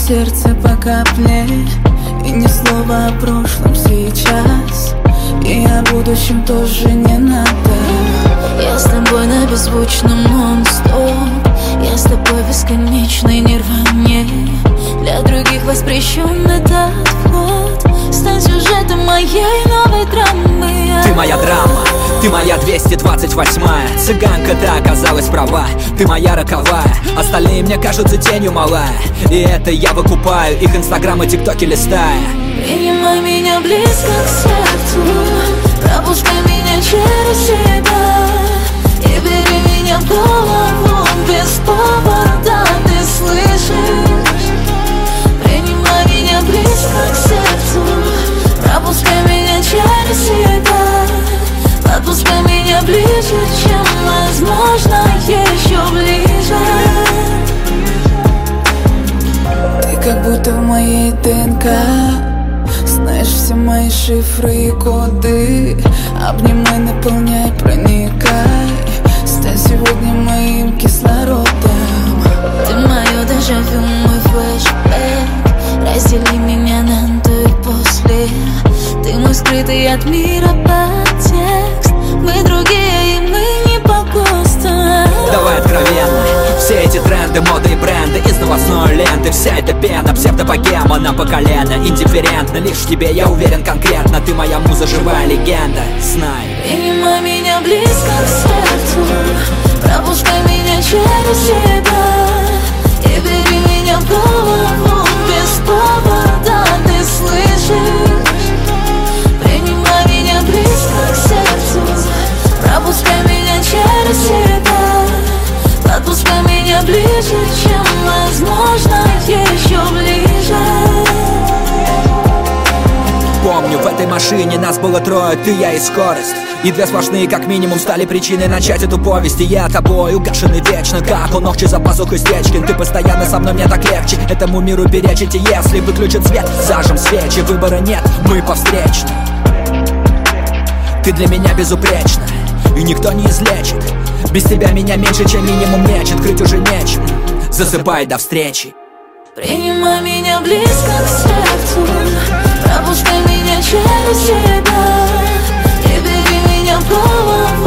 сердце по капле, и ни слова о прошлом сейчас, и о будущем тоже не надо. Я с тобой на беззвучном нон-стоп, я с тобой в бесконечной нирване. Для других воспрещен этот вход, стань сюжетом моей новой драмы. Ты моя драма, ты моя 228-я. Цыганка, да, оказалась права, ты моя роковая. Остальные мне кажутся тенью малая, и это я выкупаю их инстаграм и тиктоки листая. Принимай меня близко к сердцу, пропускай меня через себя, и бери меня в голову без повода, ты слышишь? Принимай меня близко к сердцу, пропускай меня через себя, подпускай меня ближе, чем возможно, еще ближе. Ты как будто в моей ДНК, знаешь все мои шифры и коды. Обнимай, наполняй, проникай, стань сегодня моим кислородом. Ты мое дежавю, мой флешбэк, раздели меня на до и после. Ты мой скрытый от мира подтекст, мы другие и мы не по ГОСТу. Давай откровенно, все эти тренды, моды и бренды из новостной ленты, вся эта пена, псевдобогема нам по колено индифферентно. Лишь в тебе я уверен конкретно, ты моя муза, живая легенда, знай. Принимай меня близко к сердцу, пропускай меня через себя, и бери меня в голову без повода, ты слышишь? Принимай меня близко к сердцу, пропускай меня через себя, подпускай меня ближе, чем возможно, еще ближе. Помню, в этой машине нас было трое, ты, я и скорость. И две сплошные, как минимум, стали причиной начать эту повесть. И я тобой угашенный вечно, как у ногти за пазухой Стечкин. Ты постоянно со мной, мне так легче этому миру перечить. И если выключат свет, зажжем свечи, выбора нет, мы повстречны. Ты для меня безупречна, и никто не излечит. Без тебя меня меньше, чем минимум нечет, крыть уже нечем. Засыпай, до встречи. Принимай меня близко к сердцу, пропускай меня через себя, и бери меня в голову